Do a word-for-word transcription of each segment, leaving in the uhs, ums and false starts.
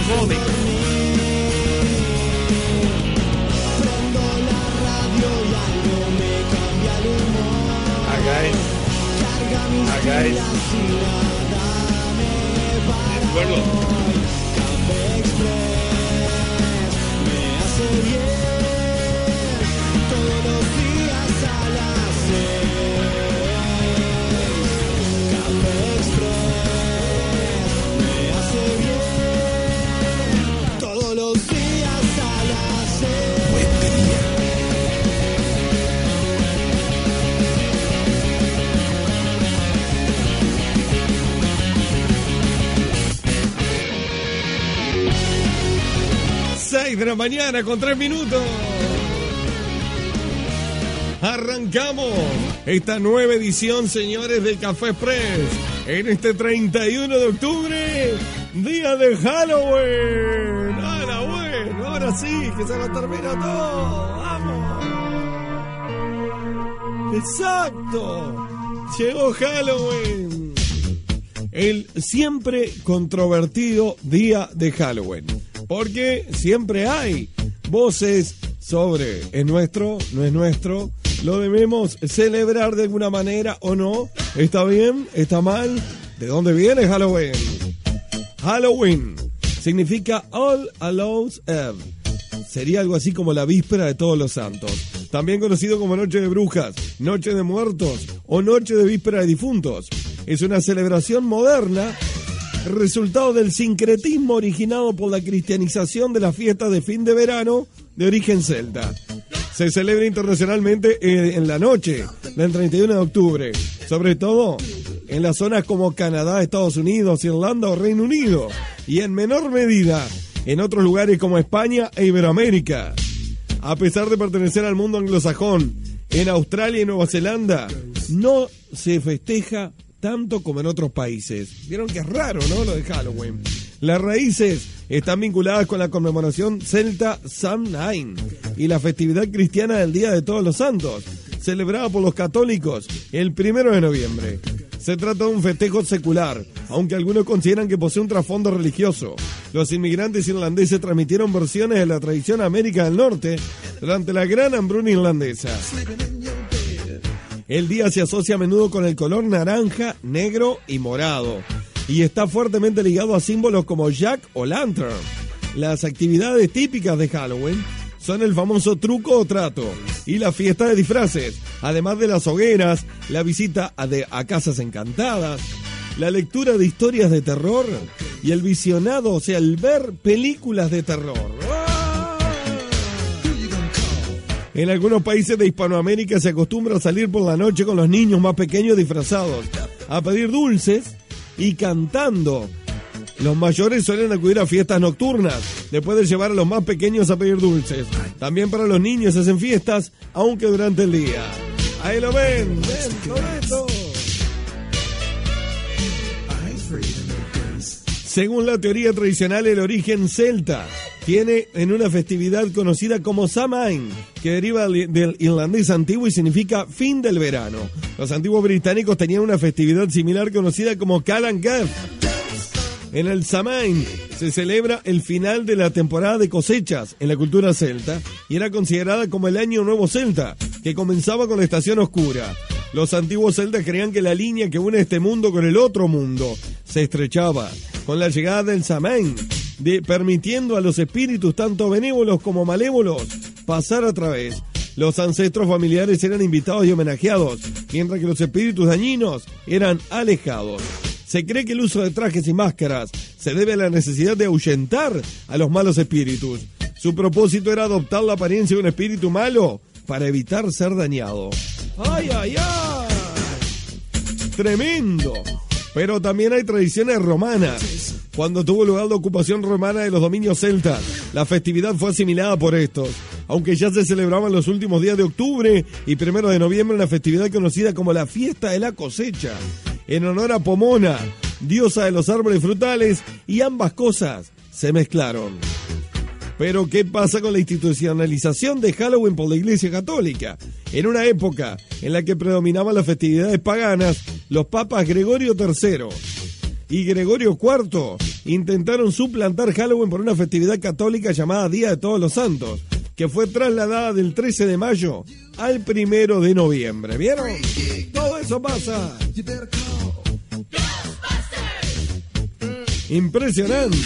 Body. Prendo la radio y algo me cambia el humor. Acá es. Carga mis Acá es. días y nada me para. ¿De acuerdo? Café Express me hace bien. Todos los días a las seis. Café Express me hace bien. Todos los días a las seis. Buen día. seis de la mañana con tres minutos. Arrancamos esta nueva edición, señores, del Café Express. En este treinta y uno de octubre, día de Halloween. ¡Hala, bueno! Ahora sí, que se nos termina todo. ¡Vamos! ¡Exacto! Llegó Halloween. El siempre controvertido día de Halloween. Porque siempre hay voces sobre es nuestro, no es nuestro, lo debemos celebrar de alguna manera o no, está bien, está mal, ¿de dónde viene Halloween? Halloween significa All Hallows Eve, sería algo así como la víspera de Todos los Santos, también conocido como Noche de Brujas, Noche de Muertos o Noche de Víspera de Difuntos. Es una celebración moderna, resultado del sincretismo originado por la cristianización de las fiestas de fin de verano de origen celta. Se celebra internacionalmente en la noche del treinta y uno de octubre, sobre todo en las zonas como Canadá, Estados Unidos, Irlanda o Reino Unido, y en menor medida en otros lugares como España e Iberoamérica. A pesar de pertenecer al mundo anglosajón, en Australia y Nueva Zelanda no se festeja tanto como en otros países. Vieron que es raro, ¿no? Lo de Halloween. Las raíces están vinculadas con la conmemoración celta Samhain y la festividad cristiana del Día de Todos los Santos, celebrada por los católicos el primero de noviembre. Se trata de un festejo secular, aunque algunos consideran que posee un trasfondo religioso. Los inmigrantes irlandeses transmitieron versiones de la tradición a América del Norte durante la gran hambruna irlandesa. El día se asocia a menudo con el color naranja, negro y morado, y está fuertemente ligado a símbolos como Jack o Lantern. Las actividades típicas de Halloween son el famoso truco o trato y la fiesta de disfraces, además de las hogueras, la visita a, de, a casas encantadas, la lectura de historias de terror y el visionado, o sea, el ver películas de terror. En algunos países de Hispanoamérica se acostumbra a salir por la noche con los niños más pequeños disfrazados, a pedir dulces y cantando. Los mayores suelen acudir a fiestas nocturnas, después de llevar a los más pequeños a pedir dulces. También para los niños se hacen fiestas, aunque durante el día. Ahí lo ven, ven, todo esto. Según la teoría tradicional, el origen celta tiene en una festividad conocida como Samhain, que deriva del irlandés antiguo y significa fin del verano. Los antiguos británicos tenían una festividad similar conocida como Calan Gael. En el Samhain se celebra el final de la temporada de cosechas en la cultura celta y era considerada como el año nuevo celta, que comenzaba con la estación oscura. Los antiguos celtas creían que la línea que une este mundo con el otro mundo se estrechaba con la llegada del Samhain, de, permitiendo a los espíritus tanto benévolos como malévolos pasar a través. Los ancestros familiares eran invitados y homenajeados, mientras que los espíritus dañinos eran alejados. Se cree que el uso de trajes y máscaras se debe a la necesidad de ahuyentar a los malos espíritus. Su propósito era adoptar la apariencia de un espíritu malo para evitar ser dañado. ¡Ay, ay, ay! ¡Tremendo! Pero también hay tradiciones romanas. Cuando tuvo lugar la ocupación romana de los dominios celtas, la festividad fue asimilada por estos. Aunque ya se celebraba en los últimos días de octubre y primero de noviembre una festividad conocida como la fiesta de la cosecha, en honor a Pomona, diosa de los árboles frutales, y ambas cosas se mezclaron. Pero ¿qué pasa con la institucionalización de Halloween por la Iglesia Católica? En una época en la que predominaban las festividades paganas, los papas Gregorio tercero y Gregorio cuarto intentaron suplantar Halloween por una festividad católica llamada Día de Todos los Santos, que fue trasladada del trece de mayo al primero de noviembre. ¿Vieron? Todo eso pasa. Impresionante.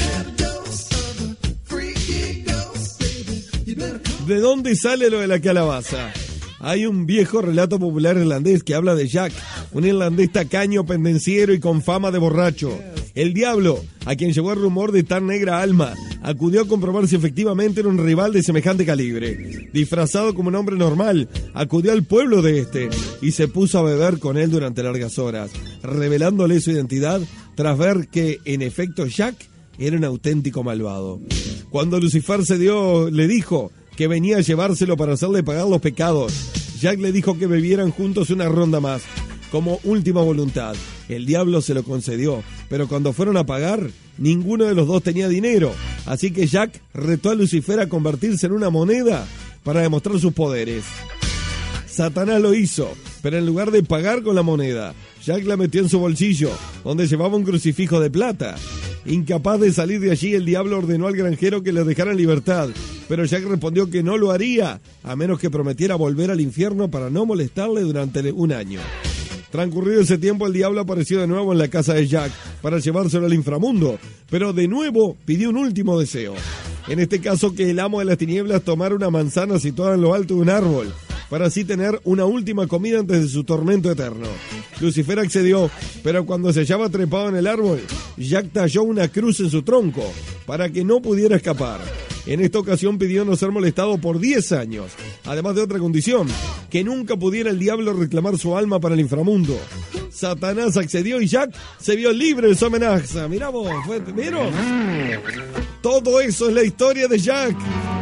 ¿De dónde sale lo de la calabaza? Hay un viejo relato popular irlandés que habla de Jack, un irlandés tacaño, pendenciero y con fama de borracho. El diablo, a quien llegó el rumor de tan negra alma, acudió a comprobar si efectivamente era un rival de semejante calibre. Disfrazado como un hombre normal, acudió al pueblo de este y se puso a beber con él durante largas horas, revelándole su identidad tras ver que, en efecto, Jack era un auténtico malvado. Cuando Lucifer se dio, le dijo que venía a llevárselo para hacerle pagar los pecados, Jack le dijo que bebieran juntos una ronda más, como última voluntad. El diablo se lo concedió, pero cuando fueron a pagar, ninguno de los dos tenía dinero, así que Jack retó a Lucifer a convertirse en una moneda para demostrar sus poderes. Satanás lo hizo, pero en lugar de pagar con la moneda, Jack la metió en su bolsillo, donde llevaba un crucifijo de plata. Incapaz de salir de allí, el diablo ordenó al granjero que le dejara en libertad, pero Jack respondió que no lo haría, a menos que prometiera volver al infierno para no molestarle durante un año. Transcurrido ese tiempo, el diablo apareció de nuevo en la casa de Jack para llevárselo al inframundo, pero de nuevo pidió un último deseo. En este caso, que el amo de las tinieblas tomara una manzana situada en lo alto de un árbol, para así tener una última comida antes de su tormento eterno. Lucifer accedió, pero cuando se hallaba trepado en el árbol, Jack talló una cruz en su tronco para que no pudiera escapar. En esta ocasión pidió no ser molestado por diez años, además de otra condición, que nunca pudiera el diablo reclamar su alma para el inframundo. Satanás accedió y Jack se vio libre de su amenaza. Mirá vos, fue, ¿vieron? Todo eso es la historia de Jack.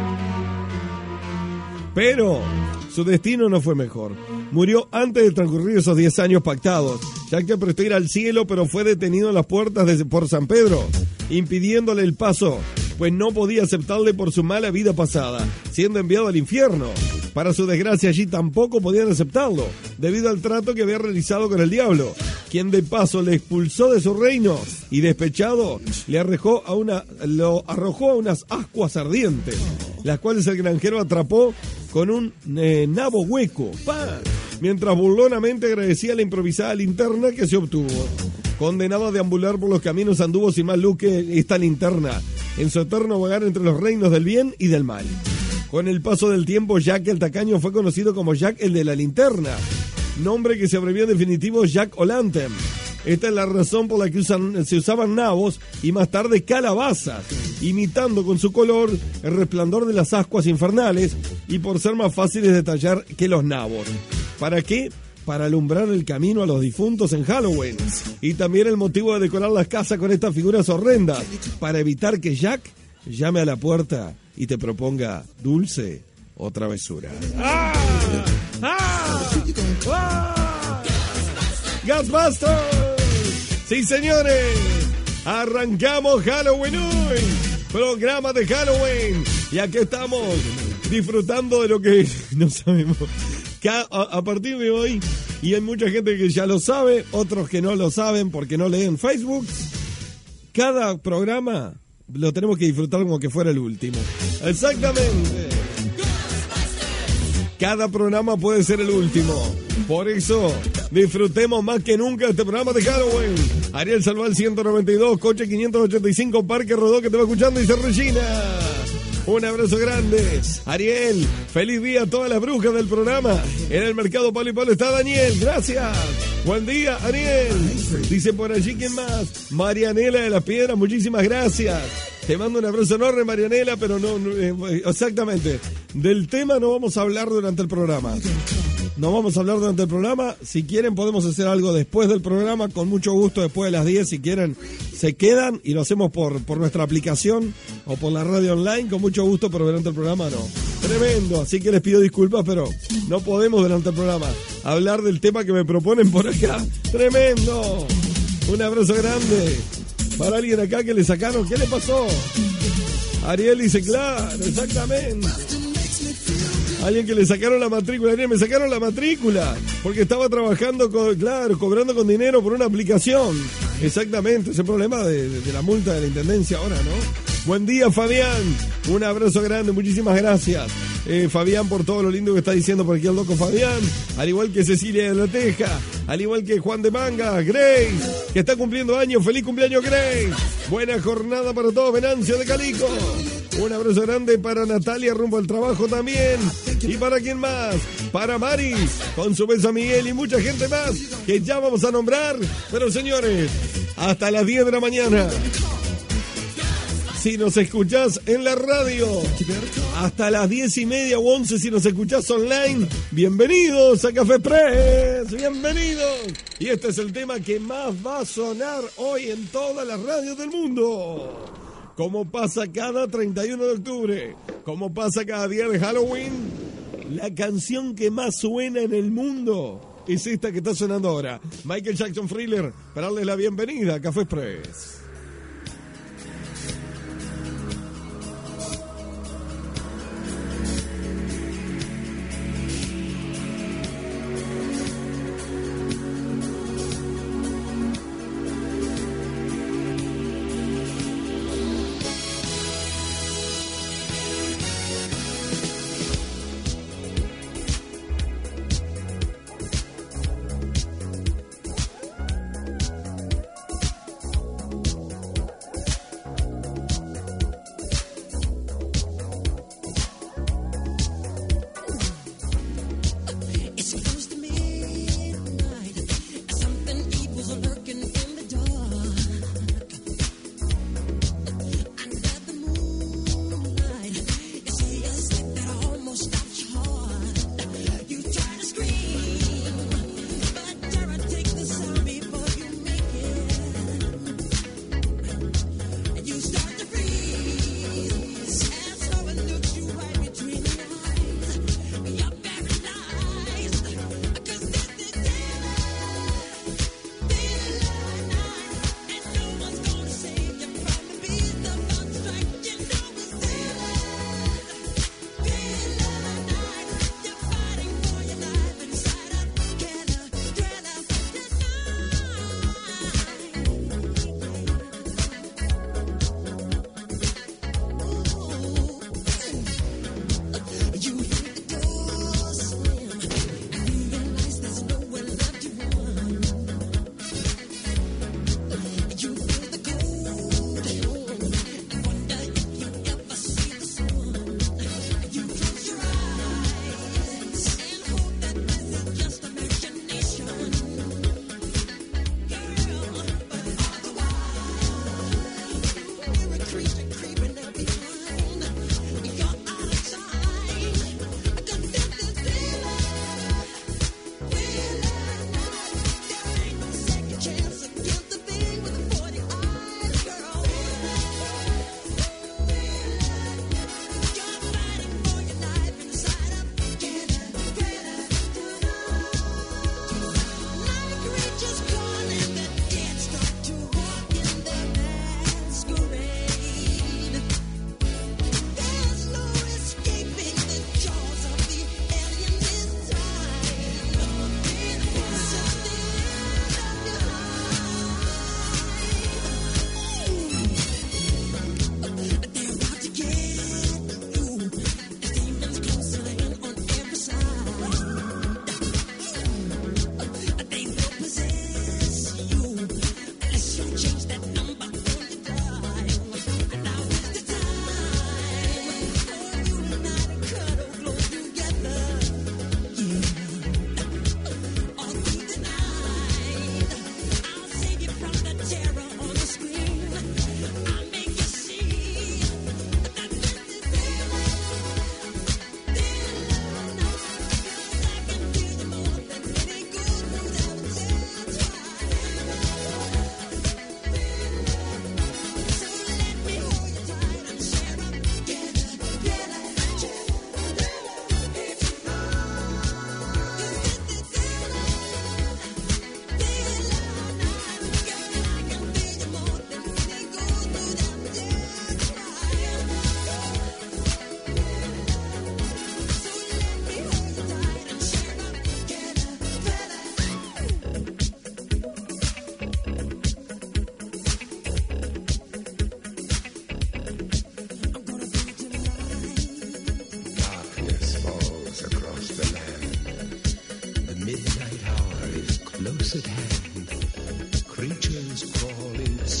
Pero su destino no fue mejor. Murió antes de transcurrir esos diez años pactados. Jack que prestó ir al cielo, pero fue detenido en las puertas de, por San Pedro, impidiéndole el paso, pues no podía aceptarle por su mala vida pasada, siendo enviado al infierno. Para su desgracia, allí tampoco podían aceptarlo, debido al trato que había realizado con el diablo, quien de paso le expulsó de su reino y, despechado, le arrojó a una, lo arrojó a unas ascuas ardientes, las cuales el granjero atrapó con un eh, nabo hueco, ¡pam!, mientras burlonamente agradecía la improvisada linterna que se obtuvo. Condenado a deambular por los caminos, anduvo sin más luz que esta linterna, en su eterno vagar entre los reinos del bien y del mal. Con el paso del tiempo, Jack el tacaño fue conocido como Jack el de la linterna, nombre que se abrevió en definitivo Jack O'Lantern. Esta es la razón por la que usan, se usaban nabos y más tarde calabazas, imitando con su color el resplandor de las ascuas infernales y por ser más fáciles de tallar que los nabos. ¿Para qué? Para alumbrar el camino a los difuntos en Halloween. Y también el motivo de decorar las casas con estas figuras horrendas, para evitar que Jack llame a la puerta y te proponga dulce o travesura. ¡Ah! ¡Ah! ¡Ah! ¡Ghostbusters! ¡Sí, señores! Arrancamos Halloween hoy. Programa de Halloween. Y aquí estamos disfrutando de lo que no sabemos. A, a partir de hoy, y hay mucha gente que ya lo sabe, otros que no lo saben porque no leen Facebook, cada programa lo tenemos que disfrutar como que fuera el último. Exactamente. Cada programa puede ser el último. Por eso, disfrutemos más que nunca este programa de Halloween. Ariel Salval ciento noventa y dos, Coche quinientos ochenta y cinco, Parque Rodó, que te va escuchando, dice Regina. Un abrazo grande. Ariel, feliz día a todas las brujas del programa. En el mercado Palo y Palo está Daniel. Gracias. Buen día, Ariel. Dice por allí, ¿quién más? Marianela de las Piedras, muchísimas gracias. Te mando un abrazo enorme, Marianela, pero no, no eh, exactamente. Del tema no vamos a hablar durante el programa. No vamos a hablar durante el programa. Si quieren podemos hacer algo después del programa, con mucho gusto, después de las diez, si quieren, se quedan y lo hacemos por, por nuestra aplicación o por la radio online, con mucho gusto, pero durante el programa no. Tremendo, así que les pido disculpas, pero no podemos durante el programa hablar del tema que me proponen por acá. Tremendo. Un abrazo grande para alguien acá que le sacaron. ¿Qué le pasó? Ariel dice, claro, exactamente. Alguien que le sacaron la matrícula. Ariel, me sacaron la matrícula porque estaba trabajando, con, claro, cobrando con dinero por una aplicación. Exactamente, ese problema de, de, de la multa de la intendencia ahora, ¿no? Buen día, Fabián. Un abrazo grande, muchísimas gracias. Eh, Fabián, por todo lo lindo que está diciendo por aquí el loco Fabián. Al igual que Cecilia de la Teja. Al igual que Juan de Manga. Grace, que está cumpliendo años. Feliz cumpleaños, Grace. Buena jornada para todos. Venancio de Calico. Un abrazo grande para Natalia rumbo al trabajo también. ¿Y para quién más? Para Maris, con su beso a Miguel y mucha gente más que ya vamos a nombrar. Pero señores, hasta las diez de la mañana. Si nos escuchás en la radio, hasta las diez y media o once si nos escuchás online, bienvenidos a Café Press, bienvenidos. Y este es el tema que más va a sonar hoy en todas las radios del mundo. Como pasa cada treinta y uno de octubre, como pasa cada día de Halloween, la canción que más suena en el mundo es esta que está sonando ahora. Michael Jackson Thriller, para darles la bienvenida a Café Press.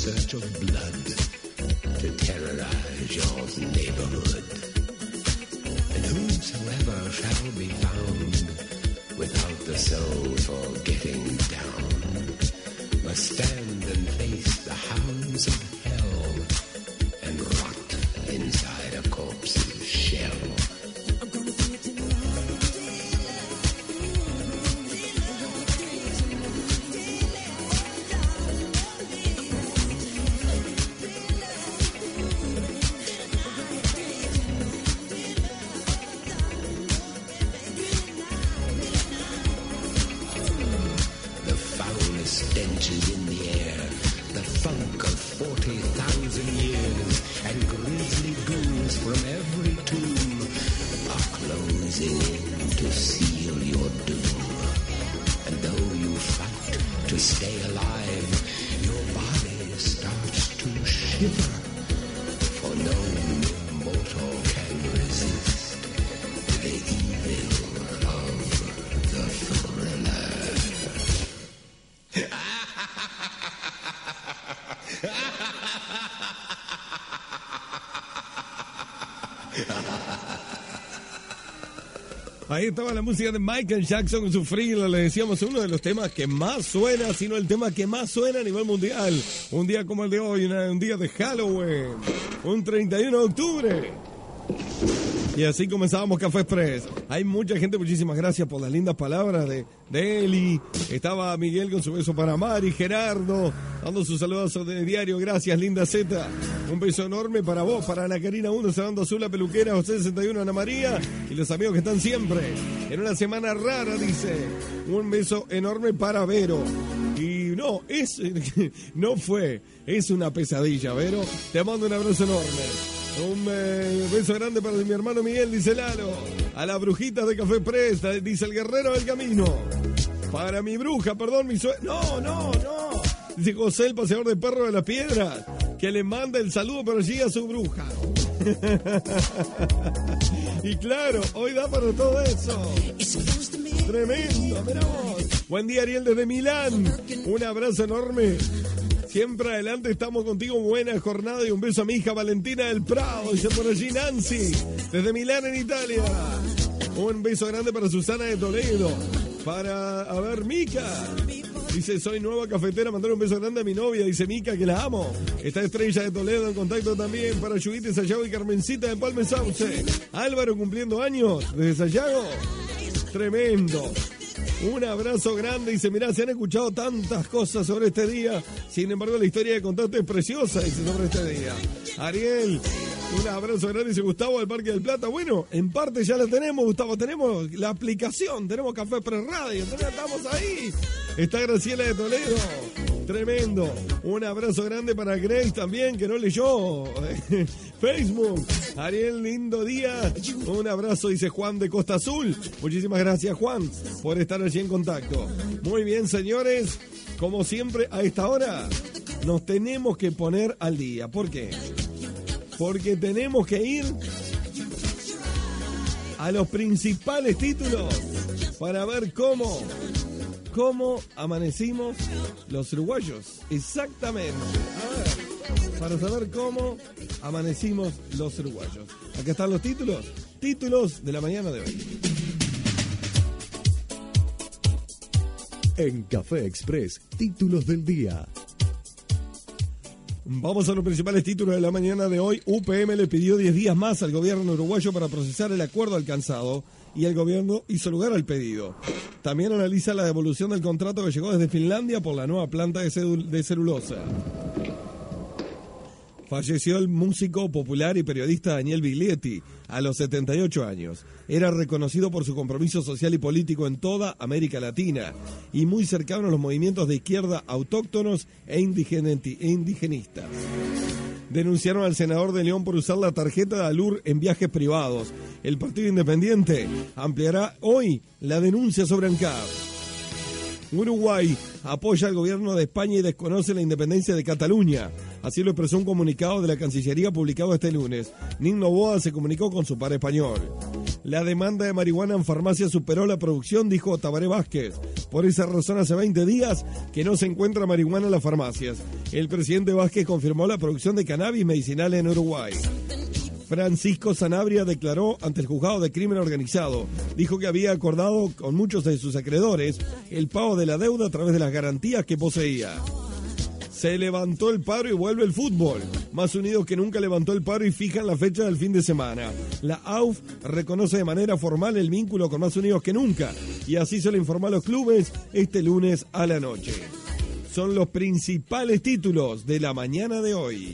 search of blood to terrorize your neighborhood. And whosoever shall be found without the soul for getting down must stand and face the hounds of hell and rot inside a corpse's shell. Stenches in the air, the funk of forty thousand years, and grisly ghouls from every tomb are closing in to seal your doom. And though you fight to stay alive, your body starts to shiver, for no mortal can resist the evil of the thriller. Ahí estaba la música de Michael Jackson con su Thriller, le decíamos uno de los temas que más suena, sino el tema que más suena a nivel mundial. Un día como el de hoy, una, un día de Halloween, un treinta y uno de octubre. Y así comenzábamos Café Express. Hay mucha gente, muchísimas gracias por las lindas palabras de, de Eli. Estaba Miguel con su beso para Mari, Gerardo, dando sus saludos de diario. Gracias, linda Z. Un beso enorme para vos, para Ana Karina uno, Cerrando Azul, la peluquera, José sesenta y uno, Ana María y los amigos que están siempre en una semana rara, dice. Un beso enorme para Vero. Y no, es, no fue, es una pesadilla, Vero. Te mando un abrazo enorme. Un eh, beso grande para mi hermano Miguel, dice Lalo. A las brujitas de Café Presta, dice el guerrero del camino. Para mi bruja, perdón, mi suegra. No, no, no. Dice José, el paseador de perros de las piedras, que le manda el saludo, pero sigue a su bruja. Y claro, hoy da para todo eso. Tremendo, mirá vos. Buen día, Ariel, desde Milán. Un abrazo enorme. Siempre adelante, estamos contigo. Buena jornada y un beso a mi hija Valentina del Prado. Dice por allí Nancy, desde Milán en Italia. Un beso grande para Susana de Toledo. Para, a ver, Mica. Dice, soy nueva cafetera. Mandar un beso grande a mi novia. Dice Mica, que la amo. Está Estrella de Toledo en contacto también. Para Chuyite, Sayago y Carmencita de Palme Sauce. Álvaro cumpliendo años desde Sayago. Tremendo. Un abrazo grande. Dice, mirá, se han escuchado tantas cosas sobre este día. Sin embargo, la historia que contaste es preciosa, dice, sobre este día. Ariel, un abrazo grande. Dice Gustavo del Parque del Plata. Bueno, en parte ya la tenemos, Gustavo. Tenemos la aplicación, tenemos Café Pre Radio. Estamos ahí. Está Graciela de Toledo. Tremendo. Un abrazo grande para Grace también, que no leyó Facebook. Ariel, lindo día. Un abrazo, dice Juan de Costa Azul. Muchísimas gracias, Juan, por estar allí en contacto. Muy bien, señores. Como siempre, a esta hora nos tenemos que poner al día. ¿Por qué? Porque tenemos que ir a los principales títulos para ver cómo... ¿Cómo amanecimos los uruguayos? Exactamente. A ver, para saber cómo amanecimos los uruguayos. Acá están los títulos. Títulos de la mañana de hoy. En Café Express, títulos del día. Vamos a los principales títulos de la mañana de hoy. U P M le pidió diez días más al gobierno uruguayo para procesar el acuerdo alcanzado y el gobierno hizo lugar al pedido. También analiza la devolución del contrato que llegó desde Finlandia por la nueva planta de, cedul- de celulosa. Falleció el músico popular y periodista Daniel Biglietti a los setenta y ocho años. Era reconocido por su compromiso social y político en toda América Latina y muy cercano a los movimientos de izquierda autóctonos e indigenistas. Denunciaron al senador de León por usar la tarjeta de Alur en viajes privados. El Partido Independiente ampliará hoy la denuncia sobre ANCAP. Uruguay apoya al gobierno de España y desconoce la independencia de Cataluña. Así lo expresó un comunicado de la Cancillería publicado este lunes. Nick Noboa se comunicó con su par español. La demanda de marihuana en farmacia superó la producción, dijo Tabaré Vázquez. Por esa razón hace veinte días que no se encuentra marihuana en las farmacias. El presidente Vázquez confirmó la producción de cannabis medicinal en Uruguay. Francisco Sanabria declaró ante el juzgado de crimen organizado. Dijo que había acordado con muchos de sus acreedores el pago de la deuda a través de las garantías que poseía. Se levantó el paro y vuelve el fútbol. Más Unidos que nunca levantó el paro y fijan la fecha del fin de semana. La A U F reconoce de manera formal el vínculo con Más Unidos que nunca. Y así se lo informó a los clubes este lunes a la noche. Son los principales títulos de la mañana de hoy.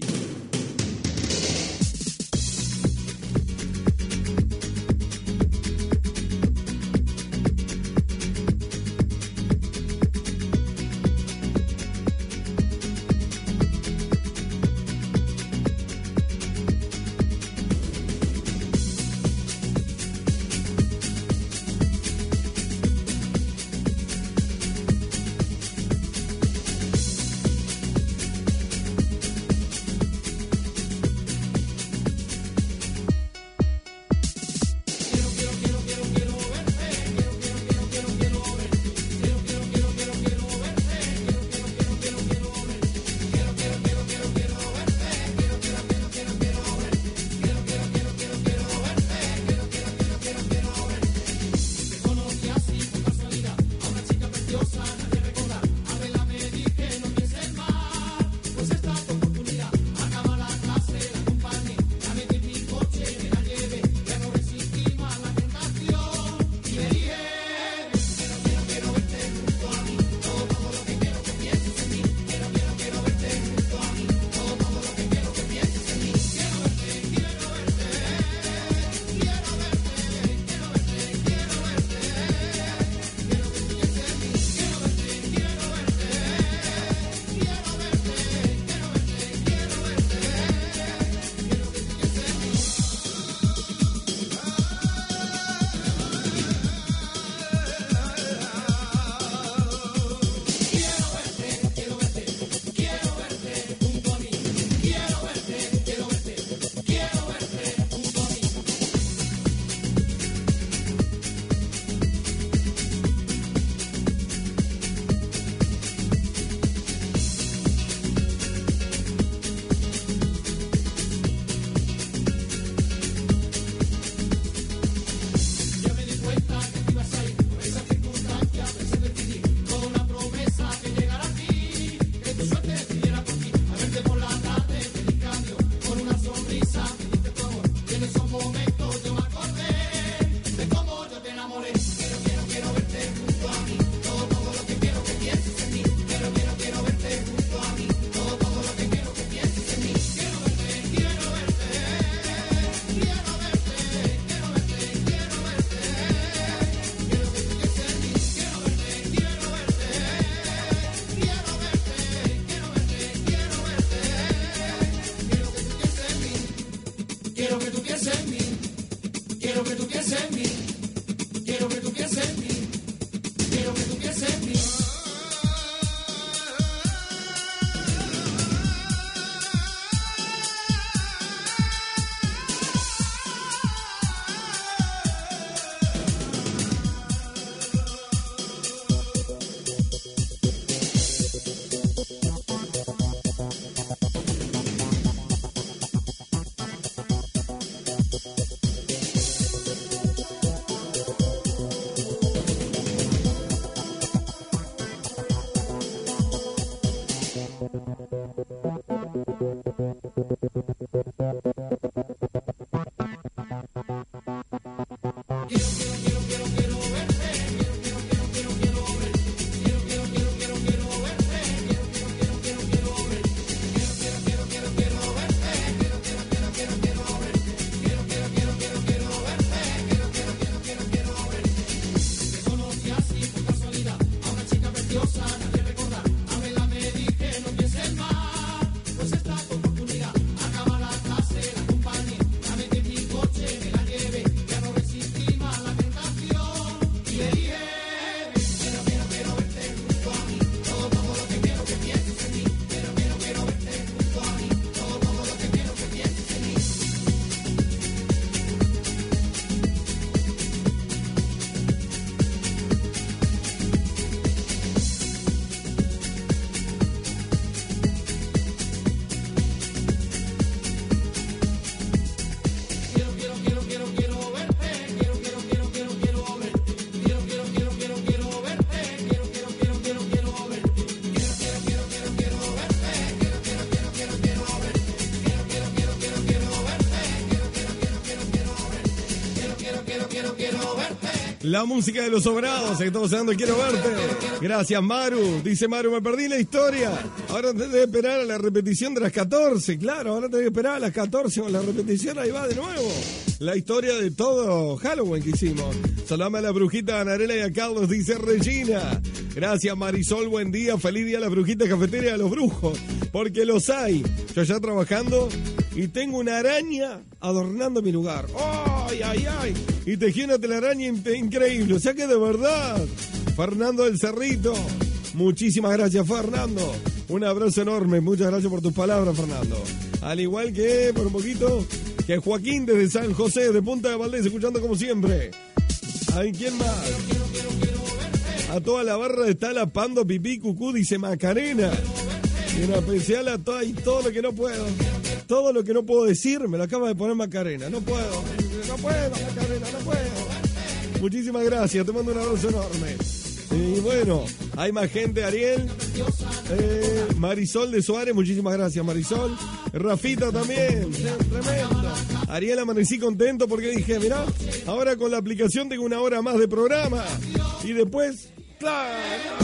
La música de los sobrados, estamos hablando, quiero verte. Gracias, Maru. Dice Maru, me perdí la historia. Ahora tenés que esperar a la repetición de las catorce. Claro, ahora tenés que esperar a las catorce con la repetición. Ahí va de nuevo. La historia de todo Halloween que hicimos. Saludame a la brujita Anarela y a Carlos, dice Regina. Gracias, Marisol, buen día. Feliz día a la brujita cafetera y a los brujos. Porque los hay. Yo ya trabajando y tengo una araña adornando mi lugar. ¡Ay, ay, ay! Y tejí una telaraña increíble. O sea que de verdad, Fernando del Cerrito. Muchísimas gracias, Fernando. Un abrazo enorme. Muchas gracias por tus palabras, Fernando. Al igual que, por un poquito, que Joaquín desde San José, de Punta de Valdés, escuchando como siempre. ¿Hay quién más? A toda la barra de Tala, Pando, Pipí, Cucú, dice Macarena. Y en especial a todo, y todo lo que no puedo. Todo lo que no puedo decir me lo acaba de poner Macarena. No puedo, no puedo, Macarena, no puedo. Muchísimas gracias, te mando un abrazo enorme. Y bueno, hay más gente, Ariel, eh, Marisol de Suárez, muchísimas gracias, Marisol. Rafita también, tremendo. Ariel, amanecí contento porque dije, mirá, ahora con la aplicación tengo una hora más de programa. Y después, claro.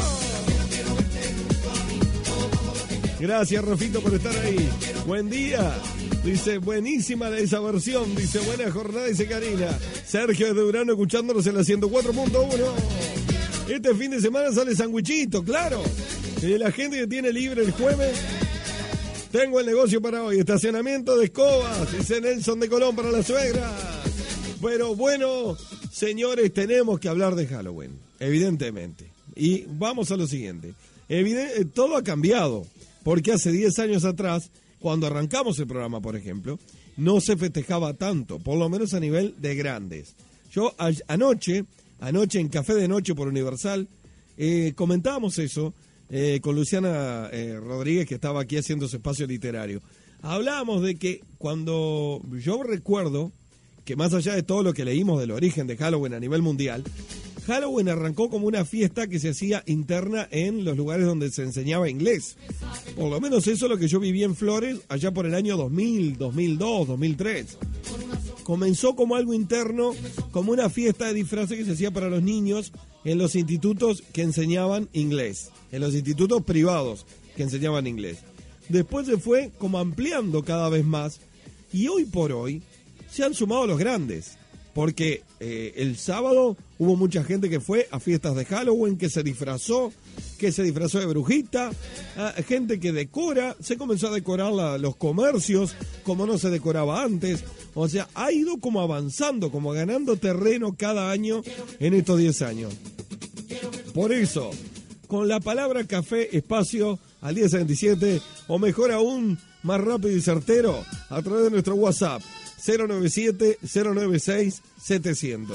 Gracias, Rafito, por estar ahí. Buen día. Dice, buenísima esa versión. Dice, buena jornada, dice Karina. Sergio desde Durano escuchándonos en la ciento cuatro punto uno. Este fin de semana sale sandwichito, claro. Y la gente que tiene libre el jueves, tengo el negocio para hoy. Estacionamiento de escobas, dice Nelson de Colón para las suegras. Pero bueno, señores, tenemos que hablar de Halloween, evidentemente. Y vamos a lo siguiente. Evidente, todo ha cambiado. Porque hace diez años atrás, cuando arrancamos el programa, por ejemplo, no se festejaba tanto, por lo menos a nivel de grandes. Yo a- anoche, anoche en Café de Noche por Universal, eh, comentábamos eso eh, con Luciana eh, Rodríguez, que estaba aquí haciendo su espacio literario. Hablábamos de que cuando yo recuerdo que más allá de todo lo que leímos del origen de Halloween a nivel mundial, Halloween arrancó como una fiesta que se hacía interna en los lugares donde se enseñaba inglés. Por lo menos eso es lo que yo viví en Flores allá por el año dos mil, dos mil dos, dos mil tres. Comenzó como algo interno, como una fiesta de disfraces que se hacía para los niños en los institutos que enseñaban inglés, en los institutos privados que enseñaban inglés. Después se fue como ampliando cada vez más y hoy por hoy se han sumado los grandes. Porque eh, el sábado hubo mucha gente que fue a fiestas de Halloween, que se disfrazó, que se disfrazó de brujita, eh, gente que decora, se comenzó a decorar la, los comercios como no se decoraba antes. O sea, ha ido como avanzando, como ganando terreno cada año en estos diez años. Por eso, con la palabra café, espacio al diez setenta y siete, o mejor aún, más rápido y certero, a través de nuestro WhatsApp. cero nueve siete, cero nueve seis, setecientos.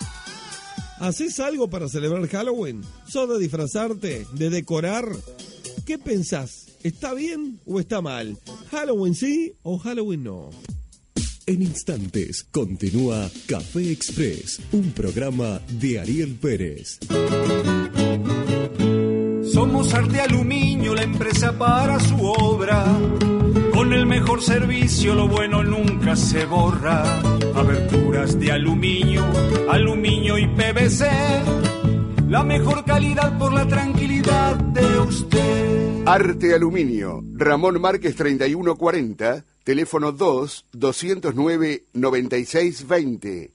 ¿Haces algo para celebrar Halloween? ¿Sos de disfrazarte? ¿De decorar? ¿Qué pensás? ¿Está bien o está mal? ¿Halloween sí o Halloween no? En instantes continúa Café Express, un programa de Ariel Pérez. Somos Arte Aluminio, la empresa para su obra. Con el mejor servicio, lo bueno nunca se borra. Aberturas de aluminio, aluminio y P V C. La mejor calidad por la tranquilidad de usted. Arte Aluminio, Ramón Márquez treinta y uno cuarenta, teléfono dos, doscientos nueve, noventa y seis veinte.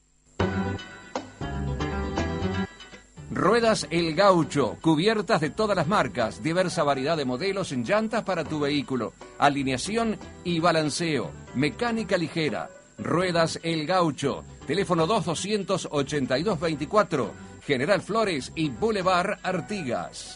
Ruedas El Gaucho, cubiertas de todas las marcas, diversa variedad de modelos en llantas para tu vehículo, alineación y balanceo, mecánica ligera. Ruedas El Gaucho, teléfono dos, doscientos ochenta y dos veinticuatro, General Flores y Boulevard Artigas.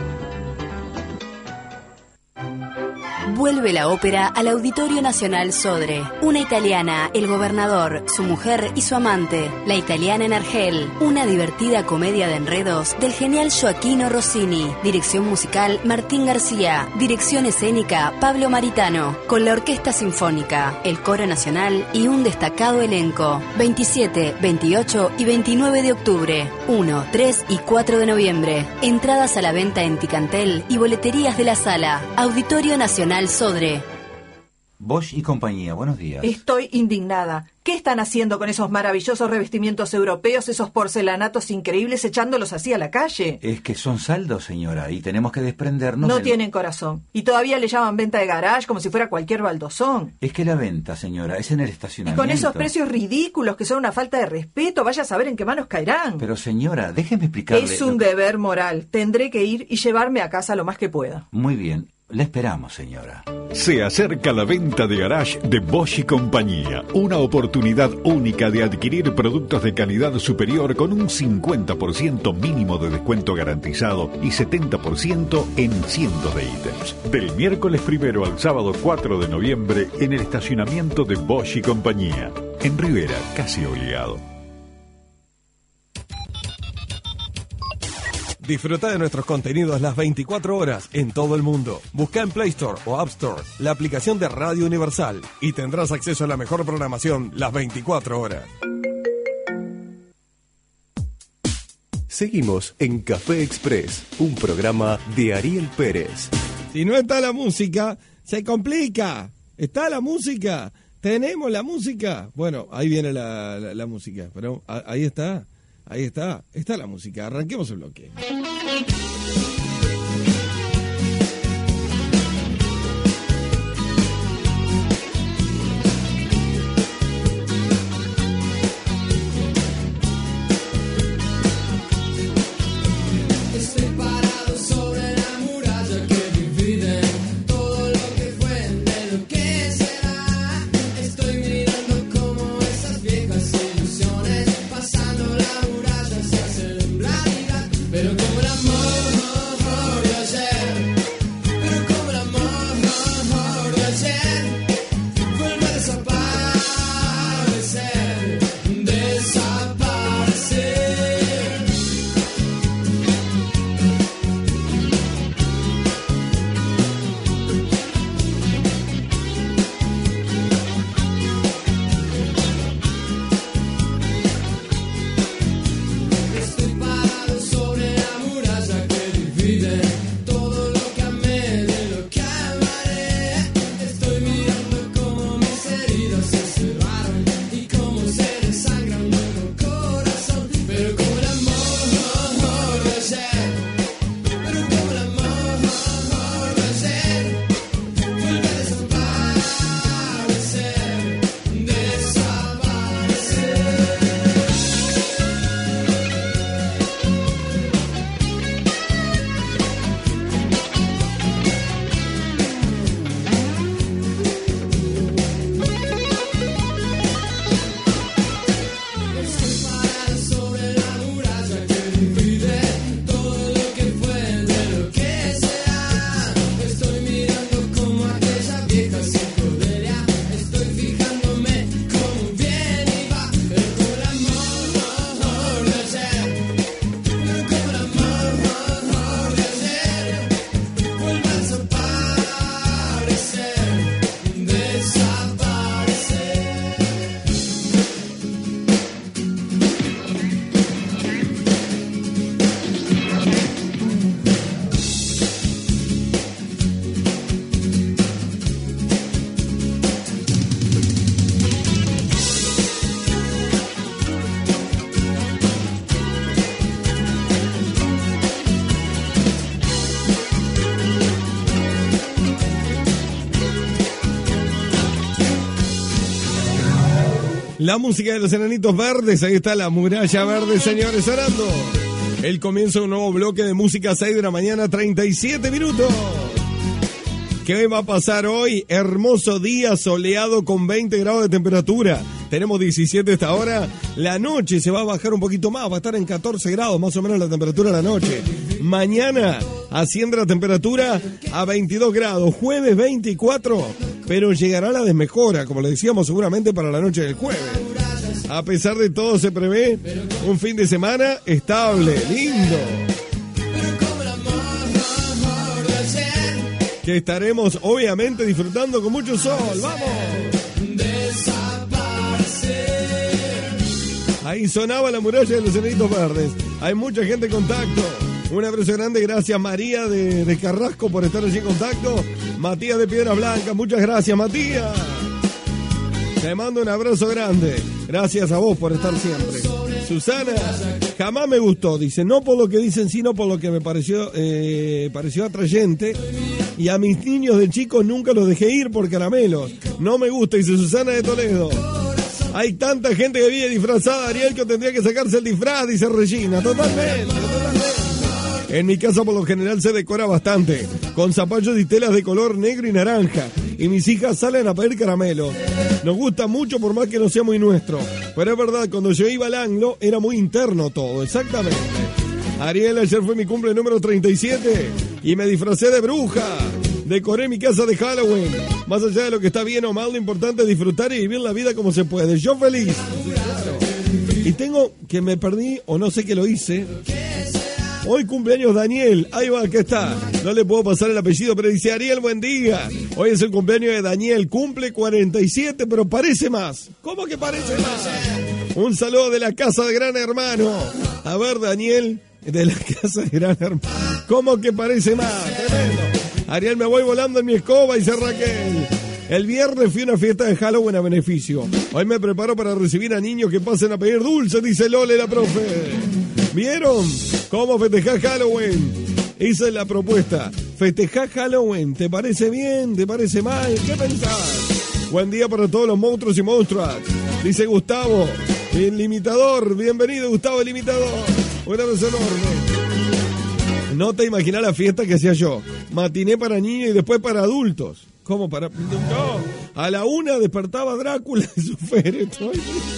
Vuelve la ópera al Auditorio Nacional Sodre. Una italiana, el gobernador, su mujer y su amante. La italiana en Argel. Una divertida comedia de enredos del genial Gioacchino Rossini. Dirección musical Martín García. Dirección escénica Pablo Maritano. Con la Orquesta Sinfónica, el Coro Nacional y un destacado elenco. veintisiete, veintiocho y veintinueve de octubre. uno, tres y cuatro de noviembre. Entradas a la venta en Ticantel y boleterías de la sala. Auditorio Nacional Sodre. Bosch y compañía, buenos días. Estoy indignada. ¿Qué están haciendo con esos maravillosos revestimientos europeos, esos porcelanatos increíbles, echándolos así a la calle? Es que son saldos, señora, y tenemos que desprendernos No del... tienen corazón. Y todavía le llaman venta de garage como si fuera cualquier baldosón. Es que la venta, señora, es en el Y estacionamiento. con esos precios ridículos que son una falta de respeto, vaya a saber en qué manos caerán. Pero señora, déjeme explicarle... Es un lo... deber moral. Tendré que ir y llevarme a casa lo más que pueda. Muy bien, le esperamos, señora. Se acerca la venta de garage de Bosch y compañía. Una oportunidad única de adquirir productos de calidad superior con un cincuenta por ciento mínimo de descuento garantizado y setenta por ciento en cientos de ítems. Del miércoles primero al sábado cuatro de noviembre en el estacionamiento de Bosch y compañía. En Rivera, casi obligado. Disfruta de nuestros contenidos las veinticuatro horas en todo el mundo. Busca en Play Store o App Store la aplicación de Radio Universal y tendrás acceso a la mejor programación las veinticuatro horas. Seguimos en Café Express, un programa de Ariel Pérez. Si no está la música, se complica. ¿Está la música? ¿Tenemos la música? Bueno, ahí viene la, la, la música, pero a, ahí está. Ahí está, está la música. Arranquemos el bloque. Estoy parado sobre la muralla que divide todo lo que fue de lo que será. Estoy mirando como esas viejas ilusiones pasando la muralla se hacen realidad. Pero como el amor de ayer, pero como el amor de ayer vuelve a desaparecer, desaparecer. Estoy parado sobre la muralla que divide todo lo que amé de lo que amaré. Estoy mirando cómo mis heridas se cerraron y cómo se desangran nuestro corazón. Pero como el amor de ayer, pero como el amor de ayer vuelve a desaparecer, desaparecer. Estoy parado sobre la muralla que divide todo lo que fue de lo que será. Estoy mirando como aquella vieja psicodelia. Estoy fijándome cómo viene y va. Pero como el amor de ayer, pero como el amor de ayer vuelve a desaparecer, desaparecer. La música de los Enanitos Verdes, ahí está la muralla verde, señores, sonando. El comienzo de un nuevo bloque de música, seis de la mañana, treinta y siete minutos. ¿Qué va a pasar hoy? Hermoso día soleado con veinte grados de temperatura. Tenemos diecisiete esta hora. La noche se va a bajar un poquito más, va a estar en catorce grados más o menos la temperatura de la noche. Mañana asciende la temperatura a veintidós grados, jueves veinticuatro, pero llegará la desmejora, como le decíamos, seguramente para la noche del jueves. A pesar de todo se prevé un fin de semana estable, lindo, que estaremos obviamente disfrutando con mucho sol. ¡Vamos! Ahí sonaba la muralla de los Enanitos Verdes. Hay mucha gente en contacto. Un abrazo grande, gracias María de, de Carrasco por estar allí en contacto. Matías de Piedra Blanca, muchas gracias Matías. Te mando un abrazo grande. Gracias a vos por estar siempre. Susana, jamás me gustó, dice, no por lo que dicen, sino por lo que me pareció eh, pareció atrayente. Y a mis niños de chicos nunca los dejé ir por caramelos. No me gusta, dice Susana de Toledo. Hay tanta gente que vive disfrazada, Ariel, que tendría que sacarse el disfraz, dice Regina. Totalmente, totalmente. En mi casa por lo general se decora bastante, con zapallos y telas de color negro y naranja. Y mis hijas salen a pedir caramelos. Nos gusta mucho por más que no sea muy nuestro. Pero es verdad, cuando yo iba al Anglo era muy interno todo, exactamente. Ariel, ayer fue mi cumple número treinta y siete y me disfracé de bruja. Decoré mi casa de Halloween. Más allá de lo que está bien o mal, lo importante es disfrutar y vivir la vida como se puede. Yo feliz. Claro. Y tengo que me perdí, o no sé que lo hice. Hoy cumpleaños Daniel. Ahí va, que está. No le puedo pasar el apellido, pero dice Ariel, buen día. Hoy es el cumpleaños de Daniel. Cumple cuarenta y siete, pero parece más. ¿Cómo que parece más? Un saludo de la casa de Gran Hermano. A ver, Daniel, de la casa de Gran Hermano. ¿Cómo que parece más? Tremendo. Ariel, me voy volando en mi escoba, dice Raquel. El viernes fui a una fiesta de Halloween a beneficio. Hoy me preparo para recibir a niños que pasen a pedir dulces, dice Lole, la profe. ¿Vieron cómo festejar Halloween? Esa es la propuesta. Festejar Halloween. ¿Te parece bien? ¿Te parece mal? ¿Qué pensás? Buen día para todos los monstruos y monstruas. Dice Gustavo, el limitador. Bienvenido, Gustavo, el limitador. Un abrazo enorme. No te imaginas la fiesta que hacía yo. Matiné para niños y después para adultos. ¿Cómo para...? No. A la una despertaba Drácula de su féretro.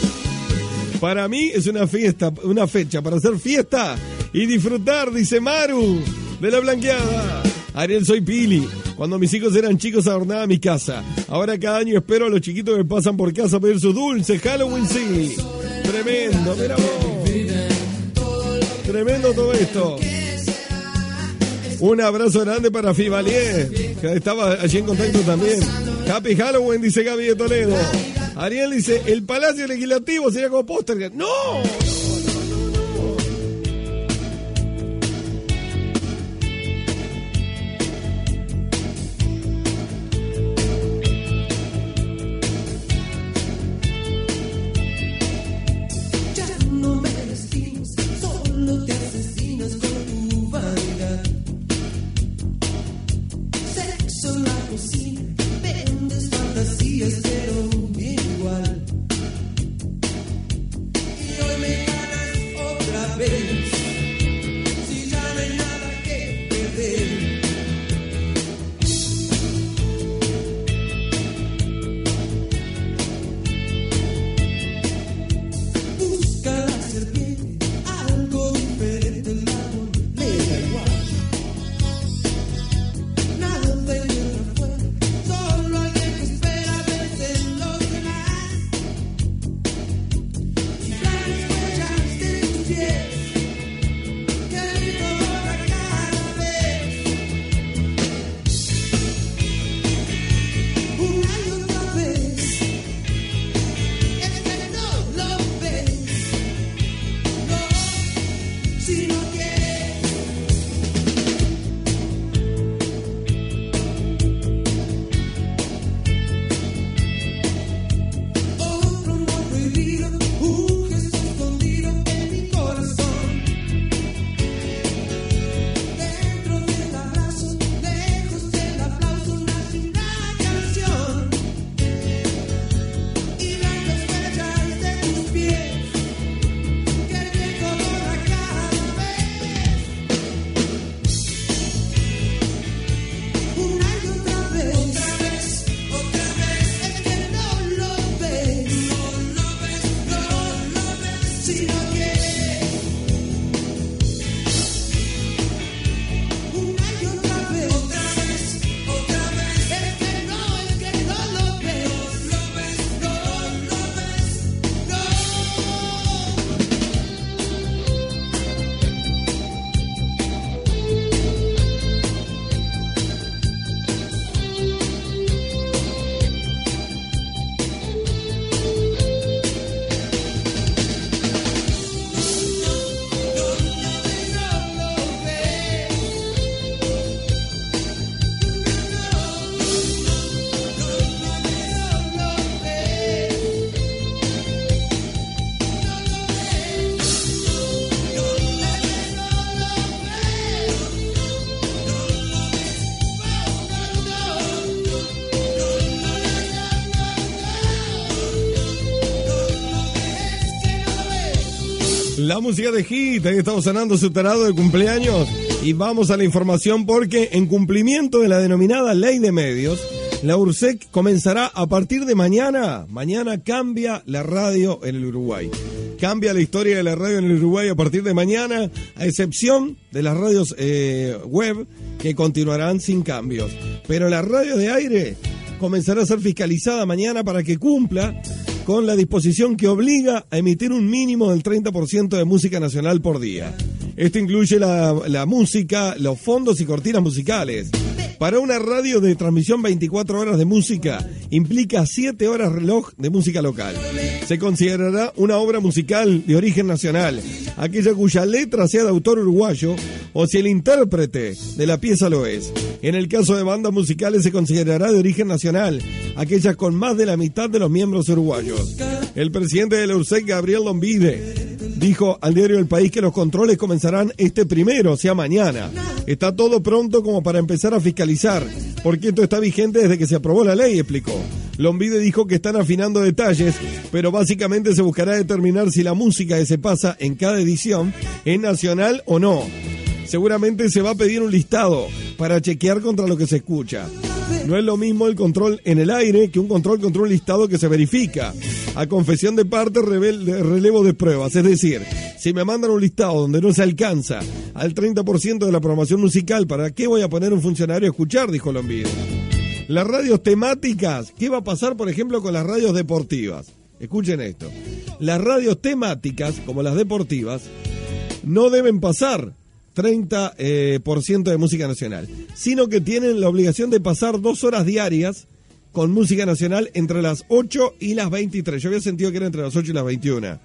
Para mí es una fiesta, una fecha para hacer fiesta y disfrutar, dice Maru, de la blanqueada. Ariel, soy Pili. Cuando mis hijos eran chicos adornaba mi casa. Ahora cada año espero a los chiquitos que pasan por casa a pedir sus dulces. Halloween sí. Tremendo, mira vos. Tremendo todo esto. Un abrazo grande para Fivalier, que estaba allí en contacto también. Happy Halloween, dice Gaby de Toledo. Ariel dice, el Palacio Legislativo sería como póster. ¡No! La música de Hit, ahí estamos sonando su tarado de cumpleaños. Y vamos a la información porque en cumplimiento de la denominada Ley de Medios, la URSEC comenzará a partir de mañana. Mañana cambia la radio en el Uruguay. Cambia la historia de la radio en el Uruguay a partir de mañana, a excepción de las radios eh, web que continuarán sin cambios. Pero la radio de aire comenzará a ser fiscalizada mañana para que cumpla con la disposición que obliga a emitir un mínimo del treinta por ciento de música nacional por día. Esto incluye la, la música, los fondos y cortinas musicales. Para una radio de transmisión veinticuatro horas de música, implica siete horas reloj de música local. Se considerará una obra musical de origen nacional, aquella cuya letra sea de autor uruguayo o si el intérprete de la pieza lo es. En el caso de bandas musicales se considerará de origen nacional, aquellas con más de la mitad de los miembros uruguayos. El presidente de la URSEC, Gabriel Lombide, dijo al diario El País que los controles comenzarán este primero, o sea mañana. Está todo pronto como para empezar a fiscalizar, porque esto está vigente desde que se aprobó la ley, explicó. Lombide dijo que están afinando detalles, pero básicamente se buscará determinar si la música que se pasa en cada edición es nacional o no. Seguramente se va a pedir un listado para chequear contra lo que se escucha. No es lo mismo el control en el aire que un control contra un listado que se verifica. A confesión de parte, relevo de pruebas. Es decir, si me mandan un listado donde no se alcanza al treinta por ciento de la programación musical, ¿para qué voy a poner un funcionario a escuchar?, dijo Lombide. Las radios temáticas, ¿qué va a pasar, por ejemplo, con las radios deportivas? Escuchen esto. Las radios temáticas, como las deportivas, no deben pasar treinta por ciento de música nacional, sino que tienen la obligación de pasar dos horas diarias con música nacional entre las ocho y las veintitrés. Yo había sentido que era entre las ocho y las veintiuna.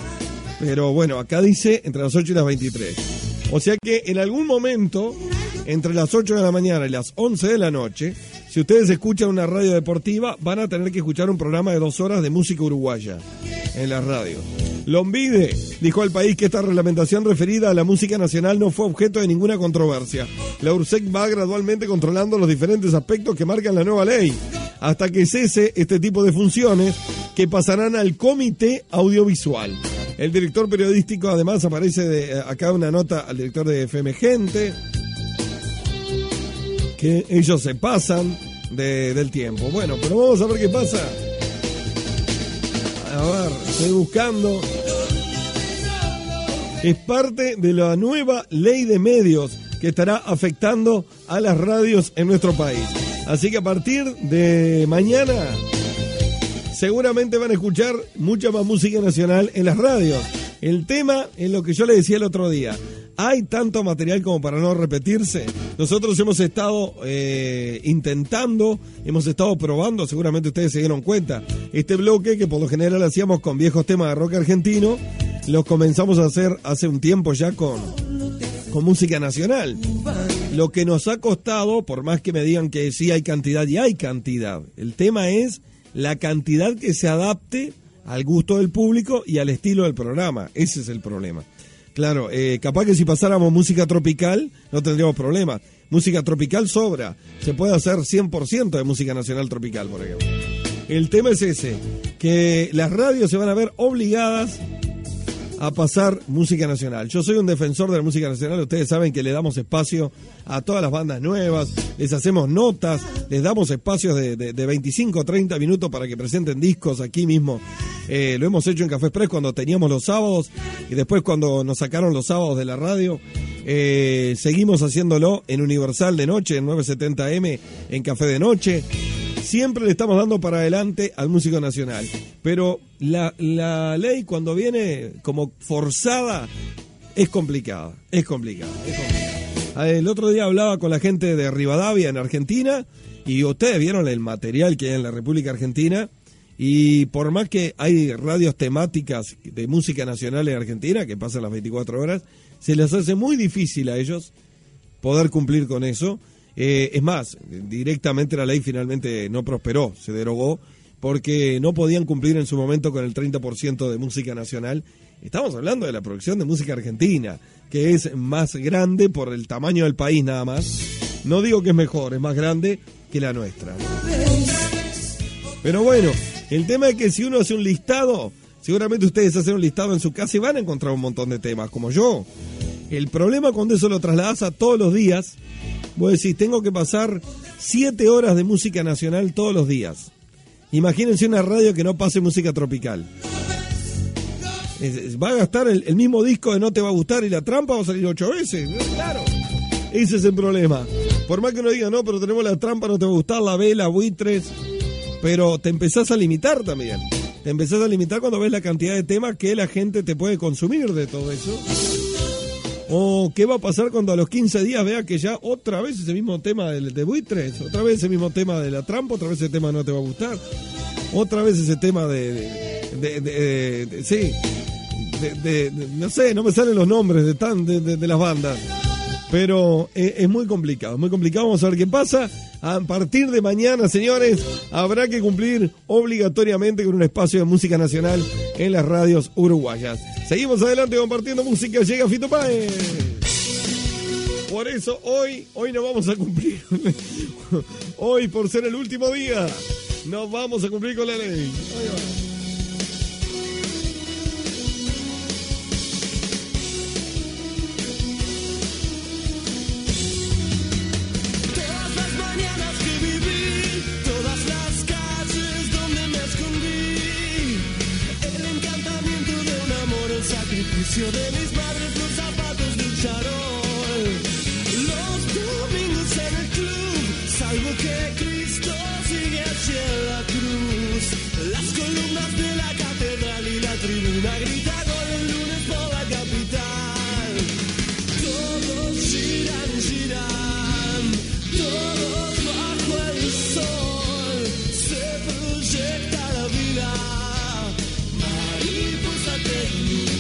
Pero bueno, acá dice entre las ocho y las veintitrés. O sea que en algún momento, entre las ocho de la mañana y las once de la noche, si ustedes escuchan una radio deportiva, van a tener que escuchar un programa de dos horas de música uruguaya en la radio. Lombide dijo al País que esta reglamentación referida a la música nacional no fue objeto de ninguna controversia. La URSEC va gradualmente controlando los diferentes aspectos que marcan la nueva ley, hasta que cese este tipo de funciones que pasarán al Comité Audiovisual. El director periodístico además aparece de, acá una nota al director de F M Gente, que ellos se pasan de, del tiempo. Bueno, pero vamos a ver qué pasa. A ver, estoy buscando. Es parte de la nueva ley de medios que estará afectando a las radios en nuestro país. Así que a partir de mañana seguramente van a escuchar mucha más música nacional en las radios. El tema es lo que yo le decía el otro día. Hay tanto material como para no repetirse. Nosotros hemos estado eh, intentando, hemos estado probando, seguramente ustedes se dieron cuenta, este bloque que por lo general hacíamos con viejos temas de rock argentino, los comenzamos a hacer hace un tiempo ya con, con música nacional. Lo que nos ha costado, por más que me digan que sí hay cantidad, y hay cantidad, el tema es la cantidad que se adapte al gusto del público y al estilo del programa. Ese es el problema. Claro, eh, capaz que si pasáramos música tropical no tendríamos problema. Música tropical sobra. Se puede hacer cien por ciento de música nacional tropical, por ejemplo. El tema es ese, que las radios se van a ver obligadas a pasar música nacional. Yo soy un defensor de la música nacional. Ustedes saben que le damos espacio a todas las bandas nuevas, les hacemos notas, les damos espacios de, de, de veinticinco a treinta minutos para que presenten discos aquí mismo. Eh, lo hemos hecho en Café Express cuando teníamos los sábados y después cuando nos sacaron los sábados de la radio. Eh, seguimos haciéndolo en Universal de noche, en novecientos setenta eme, en Café de Noche. Siempre le estamos dando para adelante al músico nacional. Pero la, la ley cuando viene como forzada es complicada, es complicada, es complicada. El otro día hablaba con la gente de Rivadavia en Argentina y ustedes vieron el material que hay en la República Argentina y por más que hay radios temáticas de música nacional en Argentina que pasan las veinticuatro horas, se les hace muy difícil a ellos poder cumplir con eso. Eh, es más, directamente la ley finalmente no prosperó, se derogó, porque no podían cumplir en su momento con el treinta por ciento de música nacional. Estamos hablando de la producción de música argentina, que es más grande por el tamaño del país nada más. No digo que es mejor, es más grande que la nuestra, ¿no? Pero bueno, el tema es que si uno hace un listado, Seguramente ustedes hacen un listado en su casa y van a encontrar un montón de temas, como yo. El problema cuando eso lo trasladás a todos los días, vos decís, tengo que pasar siete horas de música nacional todos los días. Imagínense una radio que no pase música tropical. Es, es, va a gastar el, el mismo disco de No Te Va a Gustar y La Trampa va a salir ocho veces. Claro, ese es el problema. Por más que uno diga, no, pero tenemos La Trampa, No Te Va a Gustar, La Vela, Buitres, pero te empezás a limitar también. Te empezás a limitar cuando ves la cantidad de temas que la gente te puede consumir de todo eso. O qué va a pasar cuando a los quince días vea que ya otra vez ese mismo tema de, de Buitres, otra vez ese mismo tema de La Trampa, otra vez ese tema No Te Va a Gustar, otra vez ese tema de... de, de, de, de, de sí, de, de, de, no sé, no me salen los nombres de, tan, de, de, de las bandas. Pero eh, es muy complicado, muy complicado. Vamos a ver qué pasa. A partir de mañana, señores, habrá que cumplir obligatoriamente con un espacio de música nacional en las radios uruguayas. Seguimos adelante compartiendo música. Llega Fito Páez. Por eso hoy, hoy no vamos a cumplir. Hoy, por ser el último día, no vamos a cumplir con la ley. Ahí va. De mis madres, los zapatos del charol, los domingos en el club, salvo que Cristo sigue hacia la cruz, las columnas de la catedral y la tribuna grita gol el lunes por la capital. Todos giran, giran, todos bajo el sol, se proyecta la vida, mariposa técnica.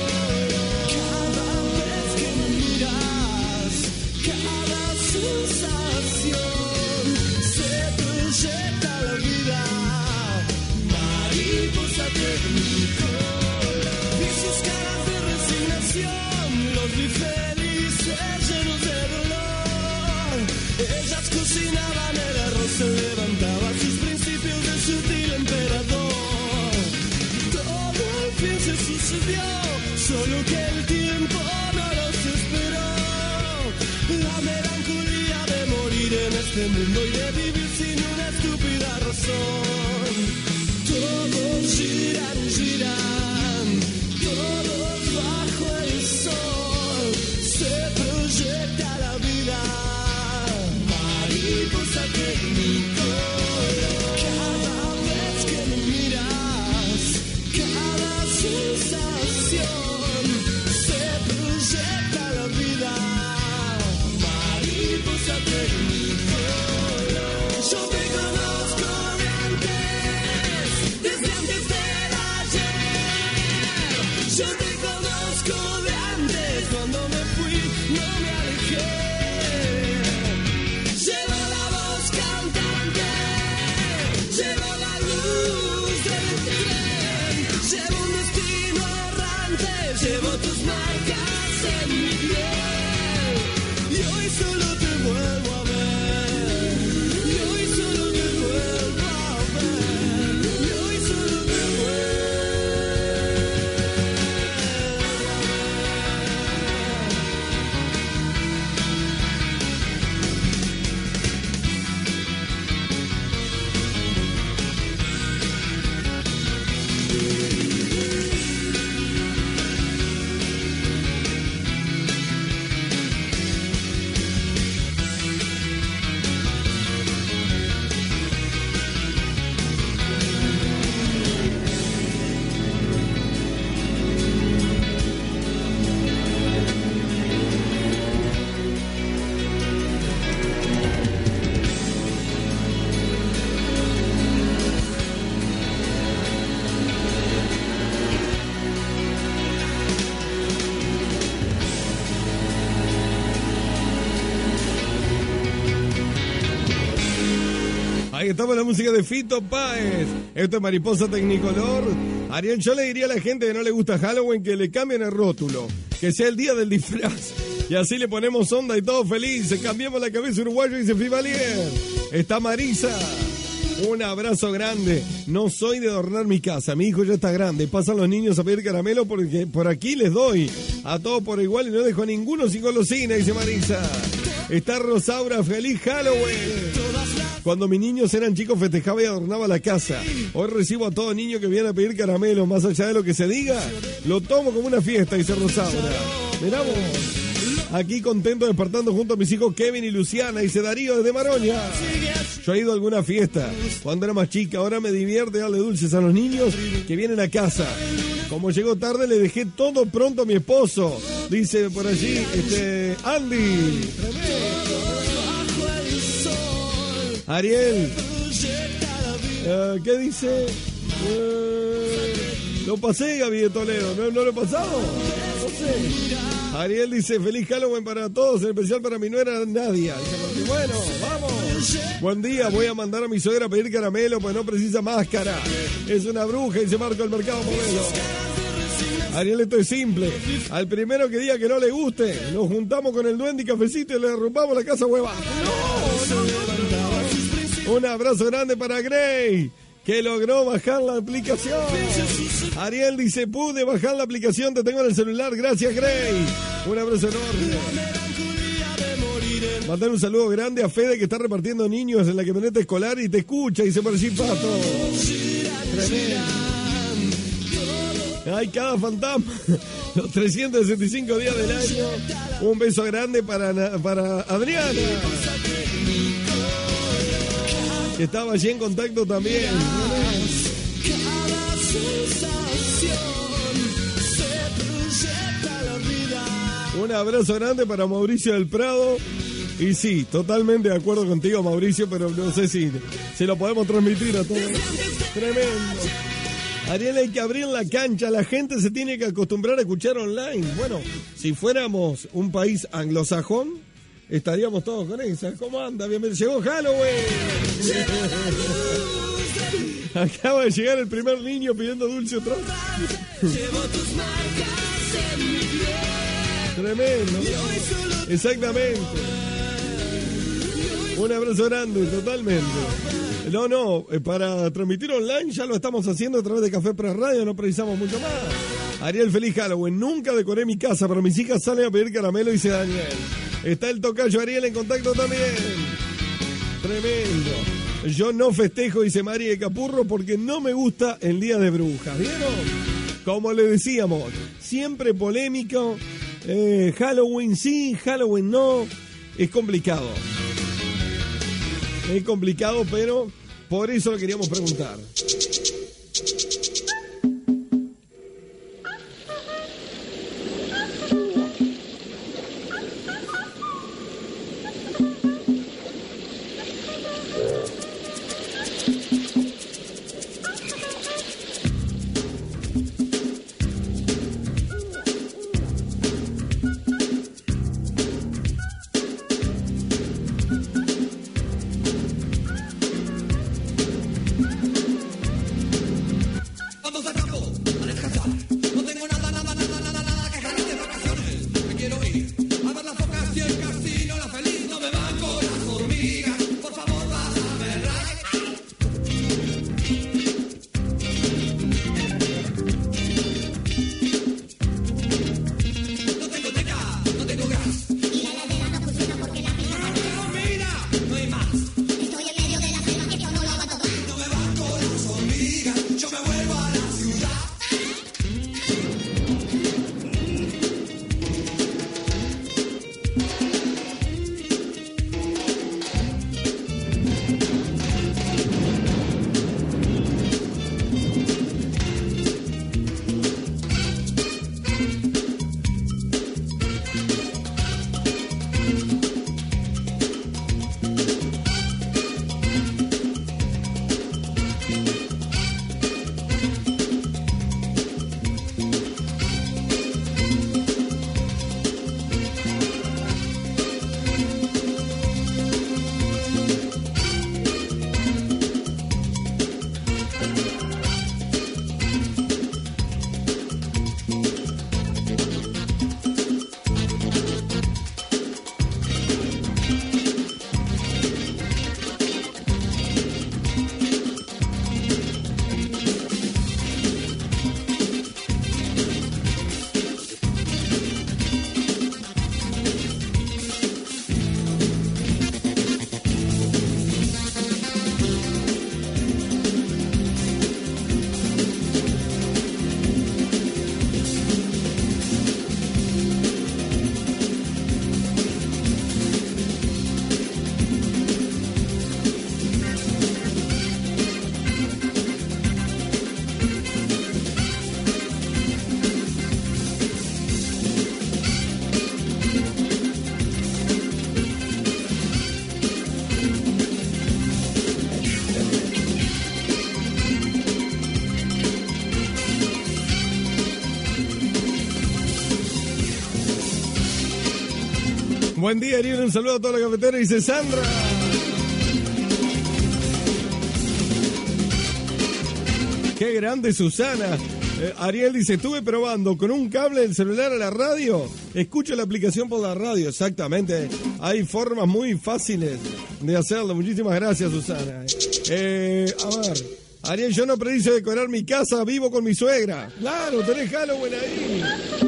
Se levantaba sus principios de sutil emperador. Todo al fin se sucedió, solo que el tiempo no los esperó. La melancolía de morir en este mundo y de vivir sin una estúpida razón. Todos giran, giran, todos bajo el sol. Se proyecta la vida, mariposa que Ahí estamos, la música de Fito Páez. Esto es Mariposa Tecnicolor. Ariel, yo le diría a la gente que no le gusta Halloween que le cambien el rótulo, que sea el día del disfraz. Y así le ponemos onda y todo felices. Cambiamos la cabeza uruguayo y dice Fivalier. Está Marisa. Un abrazo grande. No soy de adornar mi casa. Mi hijo ya está grande. Pasan los niños a pedir caramelo porque por aquí les doy a todos por igual y no dejo a ninguno sin golosina, dice Marisa. Está Rosaura, feliz Halloween. Cuando mis niños eran chicos festejaba y adornaba la casa. Hoy recibo a todo niño que viene a pedir caramelo. Más allá de lo que se diga, lo tomo como una fiesta, dice Rosaura. Mirá vos. Aquí contento despertando junto a mis hijos Kevin y Luciana, dice Darío desde Maroña. Yo he ido a alguna fiesta cuando era más chica, ahora me divierte darle dulces a los niños que vienen a casa. Como llegó tarde le dejé todo pronto a mi esposo, dice por allí este Andy. Ariel, uh, ¿qué dice? Uh, lo pasé, Gaby de Toledo, ¿no, no lo he pasado? No sé. Ariel dice, feliz Halloween para todos, en especial para mi nuera Nadia. Dice, bueno, vamos. Buen día, voy a mandar a mi suegra a pedir caramelo, pues no precisa máscara. Es una bruja y se marca el mercado modelo. Ariel, esto es simple. Al primero que diga que no le guste, nos juntamos con el duende y cafecito y le derrumbamos la casa hueva. No, no, no. Un abrazo grande para Grey, que logró bajar la aplicación. Ariel dice, pude bajar la aplicación, te tengo en el celular, gracias Grey. Un abrazo enorme. Mandar un saludo grande a Fede que está repartiendo niños en la camioneta escolar y te escucha, dice por allí Pato. Tremendo. Ay, cada fantasma. Los trescientos sesenta y cinco días del año. Un beso grande para, para Adriana, que estaba allí en contacto también. Un abrazo grande para Mauricio del Prado. Y sí, totalmente de acuerdo contigo, Mauricio, pero no sé si, si lo podemos transmitir a todos. Tremendo. Ariel, hay que abrir la cancha, la gente se tiene que acostumbrar a escuchar online. Bueno, si fuéramos un país anglosajón, estaríamos todos con esa. ¿Cómo anda? Bienvenido. Llegó Halloween. Acaba de llegar el primer niño pidiendo dulce otra vez. Tremendo. Exactamente. Un abrazo grande, totalmente. No, no, para transmitir online ya lo estamos haciendo a través de Café Press Radio, no precisamos mucho más. Ariel, feliz Halloween. Nunca decoré mi casa, pero mis hijas salen a pedir caramelo, dice Daniel. Está el tocayo Ariel en contacto también. Tremendo. Yo no festejo, dice María de Capurro, porque no me gusta el Día de Brujas. ¿Vieron? Como le decíamos, siempre polémico. Eh, Halloween sí, Halloween no. Es complicado. Es complicado, pero por eso lo queríamos preguntar. Buen día, Ariel. Un saludo a toda la cafetera, dice Sandra. Qué grande Susana. Eh, Ariel dice, estuve probando con un cable del celular a la radio. Escucho la aplicación por la radio, exactamente. Hay formas muy fáciles de hacerlo. Muchísimas gracias, Susana. Eh, a ver, Ariel, yo no preciso decorar mi casa, vivo con mi suegra. Claro, tenés Halloween ahí.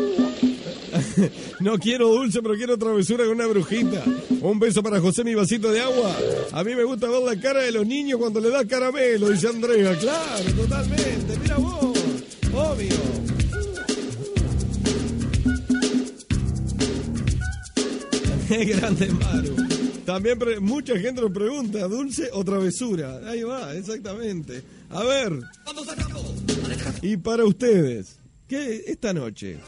No quiero dulce, pero quiero travesura con una brujita. Un beso para José, mi vasito de agua. A mí me gusta ver la cara de los niños cuando le da caramelo, dice Andrea. Claro, totalmente. Mira vos, obvio. Qué grande, Maru. También pre- mucha gente nos pregunta, ¿dulce o travesura? Ahí va, exactamente. A ver. Y para ustedes, ¿qué esta noche?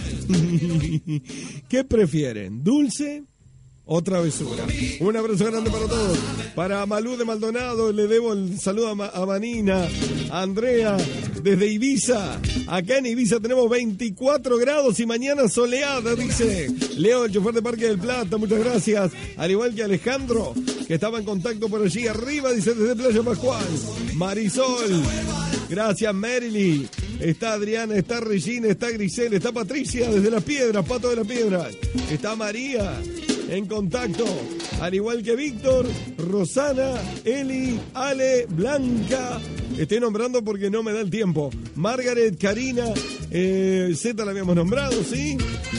¿Qué prefieren? ¿Dulce o travesura? Un abrazo grande para todos. Para Malú de Maldonado, le debo el saludo a, Ma- a Vanina, a Andrea, desde Ibiza. Acá en Ibiza tenemos veinticuatro grados y mañana soleada, dice Leo, el chofer de Parque del Plata. Muchas gracias. Al igual que Alejandro, que estaba en contacto por allí arriba, dice desde Playa Pascual. Marisol, gracias Merily. Está Adriana, está Regina, está Grisel, está Patricia desde Las Piedras, Pato de las Piedras. Está María en contacto, al igual que Víctor, Rosana, Eli, Ale, Blanca. Estoy nombrando porque no me da el tiempo. Margaret, Karina, eh, Z la habíamos nombrado, ¿sí?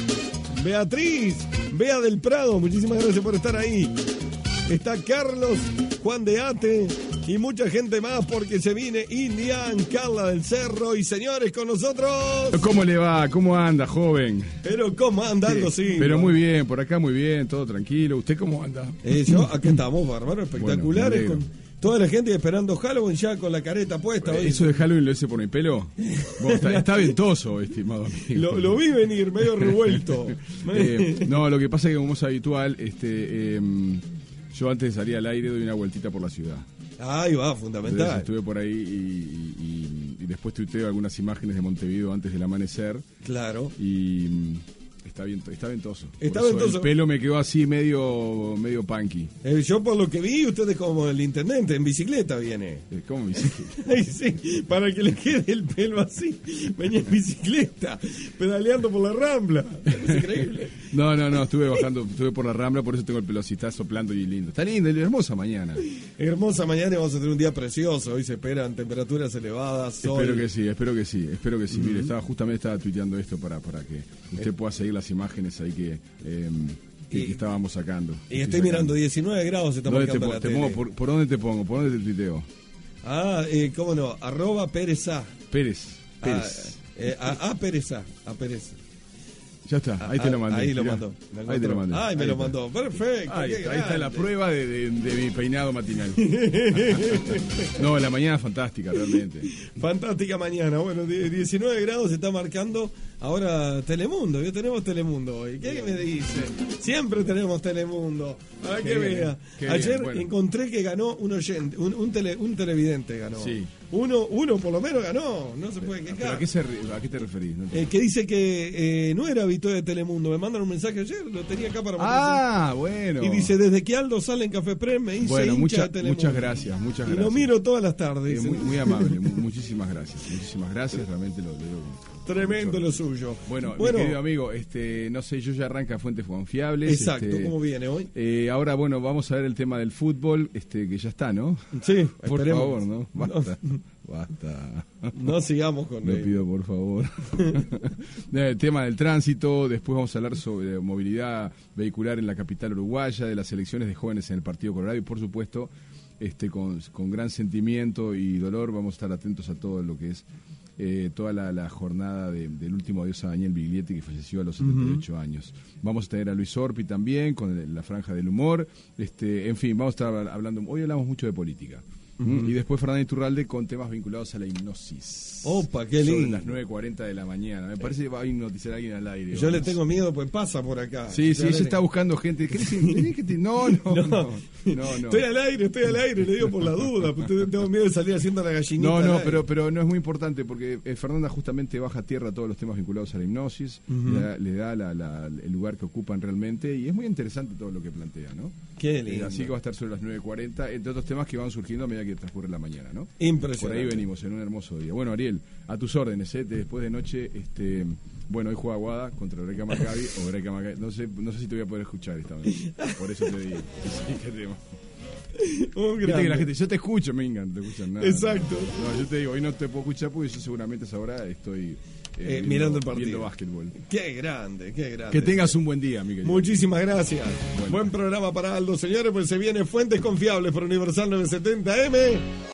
Beatriz, Bea del Prado, muchísimas gracias por estar ahí. Está Carlos, Juan de Ate y mucha gente más porque se viene Indian, Carla del Cerro y señores con nosotros. ¿Cómo le va? ¿Cómo anda, joven? Pero ¿cómo anda, Aldo? Sí, Pero ¿no? muy bien, por acá muy bien, todo tranquilo. ¿Usted cómo anda? Eh, yo, acá estamos, bárbaro, espectaculares, Bueno, con toda la gente esperando Halloween ya con la careta puesta. hoy. ¿Eso de Halloween lo hice por mi pelo? Bueno, está, está ventoso, estimado amigo. Lo, lo vi venir, medio revuelto. Eh, no, lo que pasa es que como es habitual, este, eh, yo antes de salir al aire doy una vueltita por la ciudad. Ahí va, fundamental. Entonces, estuve por ahí y, y, y después tuiteo algunas imágenes de Montevideo antes del amanecer. Claro. Y mm, está, bien, está ventoso. Está Por eso ventoso. El pelo me quedó así medio, medio punky. Eh, yo por lo que vi, ustedes como el intendente, en bicicleta viene. Eh, ¿Cómo bicicleta? Ay, sí, para que le quede el pelo así. Venía en bicicleta, pedaleando por la Rambla. Es increíble. No, no, no, estuve bajando, estuve por la Rambla, por eso tengo el pelo así, está soplando y lindo. Está linda, hermosa mañana. Hermosa mañana y vamos a tener un día precioso. Hoy se esperan temperaturas elevadas, sol. Espero que sí, espero que sí, espero que sí. Ujú. Mire, estaba justamente estaba tuiteando esto para, para que usted Eh. pueda seguir las imágenes ahí que, eh, que, Y- que estábamos sacando. Y estoy mirando diecinueve grados, se está ¿Dónde te, marcando pon- la te tele. pongo? ¿Por, por dónde te pongo? ¿Por dónde te tuiteo? Ah, eh, cómo no, arroba Pérez A. Pérez. Pérez. Ah, eh, a, a Pérez A, a Pérez. Ya está, ahí te lo mandé. Ahí lo mirá. mandó. Me Ahí te lo mandé. Ay, me Ahí lo está. mandó. Perfecto. Ahí, qué está, ahí está la grande. prueba de, de- de mi peinado matinal. No, la mañana fantástica, realmente. Fantástica mañana. Bueno, die- diecinueve grados se está marcando. Ahora Telemundo, ya tenemos Telemundo hoy. ¿Qué me dice? Siempre tenemos Telemundo. Para Qué que bien, vea. qué Ayer bien, bueno. encontré que ganó un oyente, un, un, tele- un televidente ganó. Sí. Uno, uno por lo menos ganó. No se puede ¿Pero quejar. a qué, se re- a qué te referís? No te- Eh, que dice que eh, no era habitual de Telemundo. Me mandan un mensaje ayer, lo tenía acá para Ah, bueno. Y dice, desde que Aldo sale en Café Prem me hice Bueno, hincha mucha- de Telemundo. muchas gracias, muchas Y gracias. lo miro todas las tardes. Eh, dice. muy, muy amable, mu- muchísimas gracias. Muchísimas gracias, realmente lo, lo digo con- Tremendo con lo mucho- suyo. Bueno, Bueno. mi querido amigo, este, no sé, yo ya arranca Fuentes Confiables. Exacto, este, ¿cómo viene hoy? eh, ahora, bueno, vamos a ver el tema del fútbol, este, que ya está, ¿no? Sí, Por esperemos. favor, ¿no? Basta, basta. No sigamos con Lo él. pido, por favor. El tema del tránsito, después vamos a hablar sobre movilidad vehicular en la capital uruguaya, de las elecciones de jóvenes en el Partido Colorado y, por supuesto, este, con, con gran sentimiento y dolor vamos a estar atentos a todo lo que es eh, toda la, la jornada de- del último adiós a Daniel Biglietti, que falleció a los setenta y ocho años. Vamos a tener a Luis Orpi también con el- la franja del humor. Este, en fin, vamos a estar hablando, hoy hablamos mucho de política. Uh-huh. Y después Fernanda Iturralde con temas vinculados a la hipnosis. Opa, qué lindo. Sobre las nueve cuarenta de la mañana. Me parece que va a hipnotizar a alguien al aire. Yo vamos. le tengo miedo, pues pasa por acá. Sí, sí, ella está buscando gente. ¿Querés que te... No, no, no, no, no. Estoy al aire, estoy al aire, le digo por la duda. Tengo miedo de salir haciendo la gallinita. No, no, pero, pero no es muy importante porque eh, Fernanda justamente baja a tierra todos los temas vinculados a la hipnosis, uh-huh. le da, le da la, la, el lugar que ocupan realmente y es muy interesante todo lo que plantea, ¿no? Qué lindo. Eh, así que va a estar sobre las nueve cuarenta, entre otros temas que van surgiendo a medida que transcurre la mañana, ¿no? Impresionante. Por ahí venimos en un hermoso día. Bueno, Ariel, a tus órdenes, ¿eh? Después de noche, este, bueno, hoy juega Aguada contra Eureka Maccabi o Eureka Maccabi, no sé, no sé si te voy a poder escuchar esta vez. Por eso te digo. Sí, qué tema. Viste que la gente, yo te escucho, me encanta, te escuchan nada. Exacto. No, yo te digo, hoy no te puedo escuchar porque yo seguramente a esa hora estoy eh, eh, viendo, mirando el partido. Viendo básquetbol. Qué grande, qué grande. Que tengas un buen día, mi querido. Muchísimas gracias. Bueno. Buen programa para Aldo, señores, pues se viene Fuentes Confiables por Universal novecientos setenta eme.